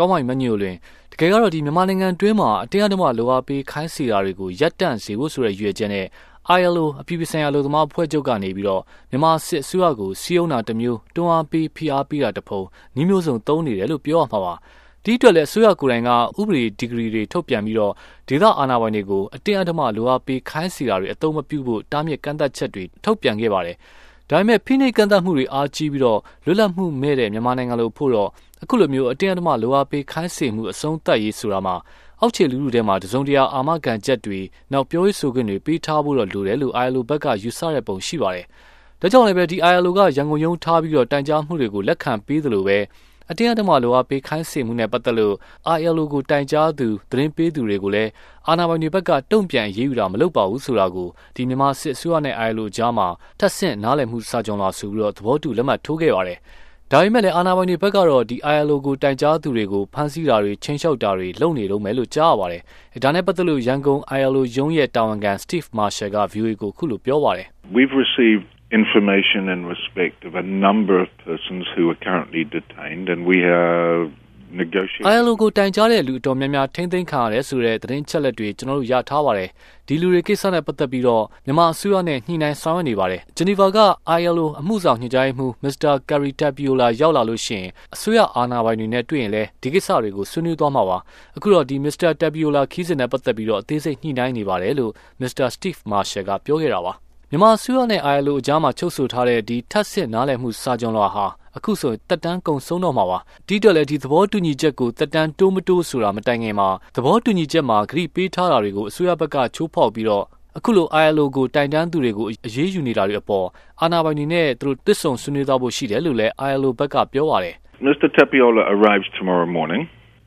ကောင်းမှမညို့လွင်တကယ်ကတော့ဒီမြန်မာနိုင်ငံတွင်းမှာအတင်းအဓမ္မလိုအပ်ပေးခိုင်းစေတာတွေကိုရပ်တန့်စေဖို့ဆိုတဲ့ရွေးချက်နဲ့ ILO အပြည်ပြည်ဆိုင်ရာလူသမားအဖွဲ့ချုပ်ကနေပြီးတော့မြန်မာစစ်အစိုးရကိုစီးရုံးတာတစ်မျိုးတွန်းအားပေးဖိအားပေးတာတစ်ဖုံနှီးမျိုးစုံသုံးနေတယ်လို့ပြောရမှာပါဒီအတွက်လည်းအစိုးရကိုယ်တိုင်ကဥပဒေဒီဂရီတွေထုတ်ပြန်ပြီးတော့ဒေသအာဏာပိုင်တွေကိုအတင်းအဓမ္မလိုအပ်ပေးခိုင်းစေတာတွေအသုံးမပြုဖို့တားမြစ်ကန့်သတ်ချက်တွေထုတ်ပြန်ခဲ့ပါတယ်ဒါပေမဲ့ဖိနှိပ်ကန့်သတ်မှုတွေအားကြီးပြီးတော့လွတ်လပ်မှုမဲ့တဲ့မြန်မာနိုင်ငံလိုဖို့တော့အခုလိုမျိုးအတင်းအဓမ္မလိုအပ်ပေးခိုင်းစေမှုအဆုံးသတ်ရေးဆိုတာမှာအောက်ခြေလူထုထဲမှာတစုံတရာအာမခံချက်တွေနောက်ပြောရေးဆိုခွင့်တွေပေးထားဖို့တော့လိုတယ်လို့ ILO ဘက်ကယူဆတဲ့ပုံရှိပါတယ်ဒါကြောင့်လည်းပဲဒီ ILO ကရန်ကုန်ရုံးထားပြီးတော့တိုင်ကြားမှုတွေကိုလက်ခံပေးသလိုပဲအတင်းအဓမ္မလိုအပ်ပေးခိုင်းစေမှုနဲ့ပတ်သက်လို့ ILO ကိုတိုင်ကြားသူသတင်းပေးသူတွေကိုလည်းအာဏာပိုင်တွေဘက်ကတုံ့ပြန်ရေးယူတာမလုပ်ပါဘူးဆိုတာကိုဒီမြန်မာစစ်အစိုးရနဲ့ ILO ကြားမှာထပ်ဆင့်နားလည်မှုစာချုပ်လာဆိုပြီးတော့သဘောတူလက်မှတ်ထိုးခဲ့ပါတယ်ဒါပေမဲ့လည်းအာဏာပိုင်တွေဘက်ကတော့ဒီ ILO ကိုတိုင်ကြားသူတွေကိုဖမ်းဆီးတာတွေချင်းလျှောက်တာတွေလုပ်နေလို့မယ်လို့ကြားရပါတယ်ဒါနဲ့ပတ်သက်လို့ရန်ကုန် ILO ရုံးရဲ့တာဝန်ခံ Steve Marshall က VOA ကိုခုလိုပြောပါတယ် We've received information in respect of a number of persons who are currently detained and we have negotiated ILO ကိုတိုင်ကြားတဲ့လူအတော်များများထိန်းသိမ်းခံရတယ်ဆိုတဲ့သတင်းချက်လက်တွေကျွန်တော်တို့ရထားပါတယ်ဒီလူတွေကိစ္စနဲ့ပတ်သက်ပြီးတော့မြန်မာအစိုးရနဲ့ညှိနှိုင်းဆောင်ရွက်နေပါတယ်ဂျနီဗာက ILO အမှုဆောင်ညွှန်ကြားရေးမှူး Mr. Gary Tapiola ရောက်လာလို့ရှိရင်အစိုးရအာဏာပိုင်တွေနဲ့တွေ့ရင်လည်းဒီကိစ္စတွေကိုဆွေးနွေးသွားမှာပါအခုတော့ဒီ Mr. Tapiola ခီးစဉ်နဲ့ပတ်သက်ပြီးတော့အသေးစိတ်ညှိနှိုင်းနေပါတယ်လို့ Mr. Steve Marshall ကပြောခဲ့တာပါမြန်မာအစိုးရနဲ့ ILO အကြားမှာချုပ်ဆိုထားတဲ့ဒီထပ်ဆင့်နားလည်မှုစာချုပ်လွှာဟာအခုဆိုတက်တန်းကုံဆုံးတော့မှာပါဒီတော့လေဒီသဘောတူညီချက်ကိုတက်တန်းတိုးမတိုးဆိုတာမတိုင်ခင်မှာသဘောတူညီချက်မှာဂရိပေးထားတာတွေကိုအစိုးရဘက်ကချိုးဖောက်ပြီးတော့အခုလို ILO ကိုတိုင်တန်းသူတွေကိုအရေးယူနေတာတွေအပေါ်အာဏာပိုင်တွေနဲ့သူတို့တစ်ဆုံဆွေးနွေးသွားဖို့ရှိတယ်လို့လည်း ILO ဘက်ကပြောပါတယ် Mr. Tapiola arrives tomorrow morning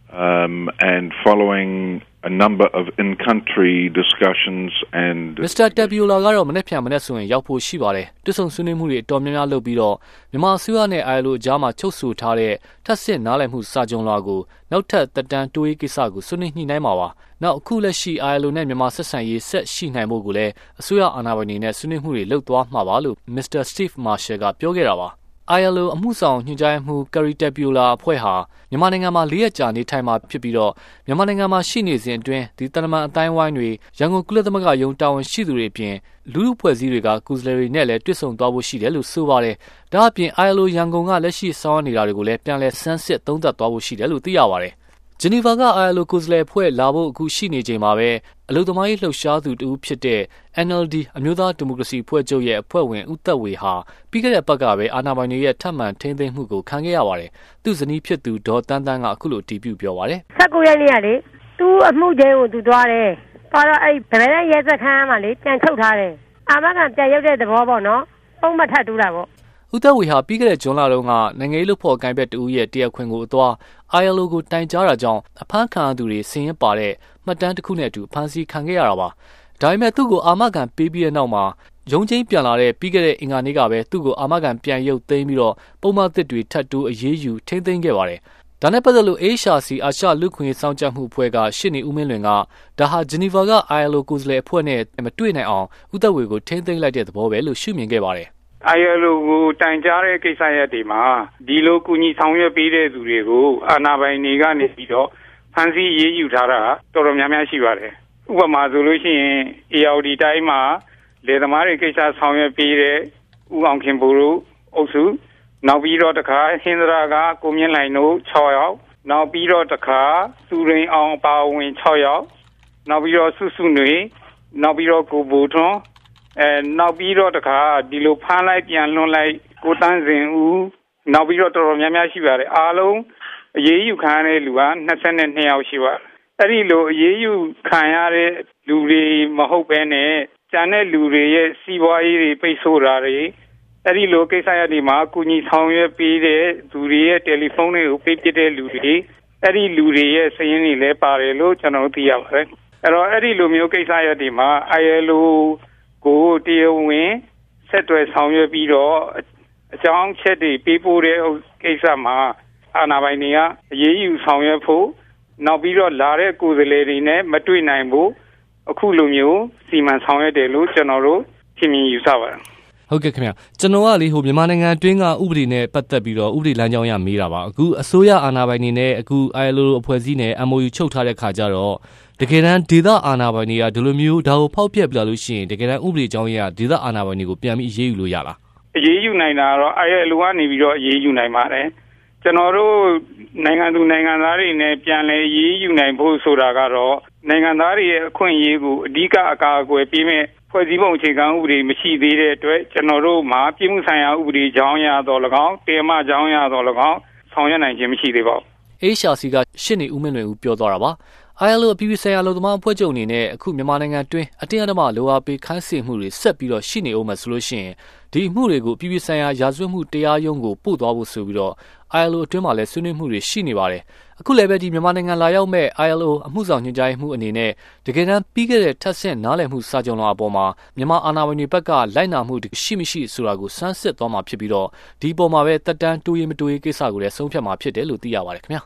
and following a number of in-country discussions and Mr. Tapiola ကတော့မနေ့ဖြန်မနေ့ဆိုရင်ရောက်ဖို့ရှိပါတယ်တွစ်ဆုံဆွေးနွေးမှုတွေအတော်များများလုပ်ပြီးတော့မြန်မာအစိုးရနဲ့ ILO အကြားမှာချုပ်ဆိုထားတဲ့ထပ်ဆင့်နားလည်မှုစာချုပ်လွှာကိုနောက်ထပ်တက်တန်းတိုးရေးကိစ္စကိုဆွေးနွေးညှိနှိုင်းမှာပါနောက်အခုလက်ရှိ ILO နဲ့မြန်မာဆက်ဆံရေးဆက်ရှိနိုင်ဖို့ကိုလည်းအစိုးရအာဏာပိုင်တွေနဲ့ဆွေးနွေးမှုတွေလုပ်သွားမှာပါလို့ Mr. Steve Marshall ကပြောခဲ့တာပါILO အမှုဆောင်ညွှန်ကြားမှု Gary Tapiola အဖွဲ့ဟာမြန်မာနိုင်ငံမှာ၄ရက်ကြာနေထိုင်မှာဖြစ်ပြီးတော့မြန်မာနိုင်ငံမှာရှိနေစဉ်အတွင်းဒီတနမန်အတိုင်းဝိုင်းတွေရန်ကုန်ကုလသမဂ္ဂရုံးတာဝန်ရှိသူတွေအပြင်လူမှုဖွဲ့စည်းတွေကကုစလရီနဲ့လည်းတွေ့ဆုံသွားဖို့ရှိတယ်လို့ဆိုပါတယ်။ဒါအပြင် ILO ရန်ကုန်ကလက်ရှိဆောင်နေတာတွေကိုလည်းပြန်လည်ဆန်းစစ်သုံးသပ်သွားဖို့ရှိတယ်လို့သိရပါတယ်။ဂျနီဗာက ILO ကုစလရီဖွဲ့လာဖို့အခုရှိနေချိန်မှာပဲအလုံသမားရေးလှုပ်ရှားသူတူဖြစ်တဲ့ NLD အမျိုးသားဒီမိုကရေစီအဖွဲ့ချုပ်ရဲ့အဖွဲ့ဝင်ဦးသက်ဝေဟာပြီးခဲ့တဲ့ပတ်ကပဲအာဏာပိုင်တွေရဲ့ထပ်မံထိန်းသိမ်းမှုကိုခံခဲ့ရပါတယ်။သူ့ဇနီးဖြစ်သူဒေါ်တန်းတန်းကအခုလိုအတည်ပြုပြောပါတယ်။19ရက်နေ့ကလေသူ့အမှုချင်းကိုသူသွားတယ်။သွားတော့အဲ့ဗရဲရဲစခန်းမှာလေပြန်ထုတ်ထားတယ်။အာမခံပြန်ရောက်တဲ့သဘောပေါ့နော်။ပုံမှန်ထပ်တူးတာပေါ့ဦးသက်ဝေဟာပြီးခဲ့တဲ့ဇွန်လတုန်းကနိုင်ငံရေးလူဖို့ကိုင်ဘက်တူရဲ့တရားခွင်ကိုအသွား ILO ကိုတိုင်ကြားတာကြောင့်အဖမ်းခံသူတွေဆင်းရဲပါတဲ့မှတ်တမ်းတစ်ခုနဲ့အတူဖမ်းဆီးခံခဲ့ရတာပါဒါပေမဲ့သူ့ကိုအာမခံပေးပြီးတဲ့နောက်မှာရုံးချင်းပြန်လာတဲ့ပြီးခဲ့တဲ့အင်္ဂါနေ့ကပဲသူ့ကိုအာမခံပြန်ရုပ်သိမ်းပြီးတော့ပုံမှန်သစ်တွေထပ်တိုးအရေးယူထိန်းသိမ်းခဲ့ပါတယ်ဒါနဲ့ပတ်သက်လို့ HRC အာရှလူခွင့်ရေးစောင့်ကြပ်မှုအဖွဲ့ကရှစ်နေဦးမင်းလွင်ကဒါဟာဂျနီဗာက ILO ကိုယ်စားလှယ်အဖွဲ့နဲ့မတွေ့နိုင်အောင်ဦးသက်ဝေကိုထိန်းသိမ်းလိုက်တဲ့သဘောပဲလို့ရှုမြင်ခဲ့ပါတယ် ILO ကိုတိုင်ကြားတဲ့ကိစ္စရပ်တွေမှာဒီလိုကူညီဆောင်ရွက်ပေးတဲ့သူတွေကိုအာဏာပိုင်တွေကနေပြီးတော့ဖမ်းဆီးရေးယူထားတာတော်တော်များများရှိပါတယ်။ဥပမာဆိုလို့ရှိရင် AOD တိုင်းမှာလယ်သမားတွေကိစ္စဆောင်ရွက်ပေးတဲ့ဦးအောင်ခင်ဘိုတို့အုပ်စုနောက်ပြီးတော့တခါဟင်္ဒရာကကိုမြင့်လှိုင်တို့6ယောက်နောက်ပြီးတော့တခါစုရင်းအောင်ပါဝင်6ယောက်နောက်ပြီးတော့စုစုຫນွေနောက်ပြီးတော့ကိုဘိုထွန်းနောက်ပြီးတော့တခါဒီလိုဖမ်းလိုက်ပြန်လွှတ်လိုက်ကိုတန်းစင်ဦးနောက်ပြီးတော့တော်တော်များများရှိပါတယ်အားလုံးအရေးယူခံရတဲ့လူက22ယောက်ရှိပါတယ်အဲ့ဒီလိုအရေးယူခံရတဲ့လူတွေမဟုတ်ဘဲနဲ့ကျန်တဲ့လူတွေရဲ့စီးပွားရေးတွေပိတ်ဆို့တာတွေအဲ့ဒီလိုကိစ္စရပ်တွေမှာကုညီဆောင်ရွက်ပေးတဲ့သူတွေရဲ့တယ်လီဖုန်းတွေကိုပိတ်ပစ်တဲ့လူတွေအဲ့ဒီလူတွေရဲ့စာရင်းတွေလည်းပါတယ်လို့ကျွန်တော်သိရပါတယ်အဲ့တော့အဲ့ဒီလိုမျိုးကိစ္စရပ်တွေမှာ ILOကိုတရားဝင်ဆက်သွယ်ဆောင်ရွက်ပြီးတော့အကြောင်းချက်တွေပေးပို့တဲ့ကိစ္စမှာအာဏာပိုင်တွေကအရေးယူဆောင်ရွက်ဖို့နောက်ပြီးတော့လာတဲ့ကိုယ်စားလှယ်တွေနဲ့မတွေ့နိုင်ဘူးအခုလိုမျိုးစီမံဆောင်ရွက်တယ်လို့ကျွန်တော်တို့ထင်မြင်ယူဆပါတယ်ဟုတ်ကဲ့ခင်ဗျကျွန်တော်ကလေမြန်မာနိုင်ငံအတွင်းကဥပဒေနဲ့ပတ်သက်ပြီးတော့ဥပဒေလမ်းကြောင်းအရမေးတာပါအခုအစိုးရအာဏာပိုင်တွေနဲ့အခု ILO အဖွဲ့အစည်းနဲ့ MOU ချုပ်ထားတဲ့ခါကျတော့တကယ်တမ်းဒေသအာဏာပိုင်တွေကဒီလိုမျိုးဒါကိုဖောက်ဖျက်ပြလို့ရှိရင်တကယ်တမ်းဥပဒေကြောင်းအရဒေသအာဏာပိုင်တွေကိုပြန်ပြီးအရေးယူလို့ရလားအရေးယူနိုင်တာတော့ ILO ကနေပြီးတော့အရေးယူနိုင်ပါတယ်ကျွန်တော်တို့နိုင်ငံသူနိုင်ငံသားတွေနဲ့ပြန်လည်အရေးယူနိုင်ဖို့ဆိုတာကတော့နိုင်ငံသားတွေရဲ့အခွင့်အရေးကိုအဓိကအကာအကွယ်ပေးမဲ့ဖွဲ့စည်းပုံအခြေခံဥပဒေမရှိသေးတဲ့အတွက်ကျွန်တော်တို့မှာပြည်မှုဆိုင်ရာဥပဒေကြောင်းအရတော့၎င်းတေမကြောင်းအရတော့၎င်းဆောင်ရွက်နိုင်ခြင်းမရှိသေးပါဘူး HRC ကရှစ်နေဦးမင်းလွင်ဦးပြောသွားတာပါ ILO အပြည်ပြည်ဆိုင်ရာလုံသမားအဖွဲ့ချုပ်အနေနဲ့အခုမြန်မာနိုင်ငံတွင်းအတင်းအဓမ္မလိုအပ်ပေးခိုင်းစေမှုတွေဆက်ပြီးတော့ရှိနေအောင်မှဆိုလို့ရှိရင်ဒီအမှုတွေကိုအပြည်ပြည်ဆိုင်ရာရာဇဝတ်မှုတရားရုံးကိုပို့သွားဖို့ဆိုပြီးတော့ ILO အတွင်းမှာလည်းဆွေးနွေးမှုတွေရှိနေပါတယ်အခုလည်းပဲဒီမြန်မာနိုင်ငံလာရောက်မဲ့ ILO အမှုဆောင်ညွှန်ကြားမှုအနေနဲ့တကယ်တမ်းပြီးခဲ့တဲ့ထပ်ဆင့်နားလည်မှုစာချုပ်အပေါ်မှာမြန်မာအာဏာပိုင်တွေဘက်ကလိုက်နာမှုရှိမရှိဆိုတာကိုစမ်းစစ်သွားမှာဖြစ်ပြီးတော့ဒီအပေါ်မှာပဲတက်တန်းတိုးရေးမတိုးရေးကိစ္စကိုလည်းဆုံးဖြတ်မှာဖြစ်တယ်လို့သိရပါတယ်ခင်ဗျာ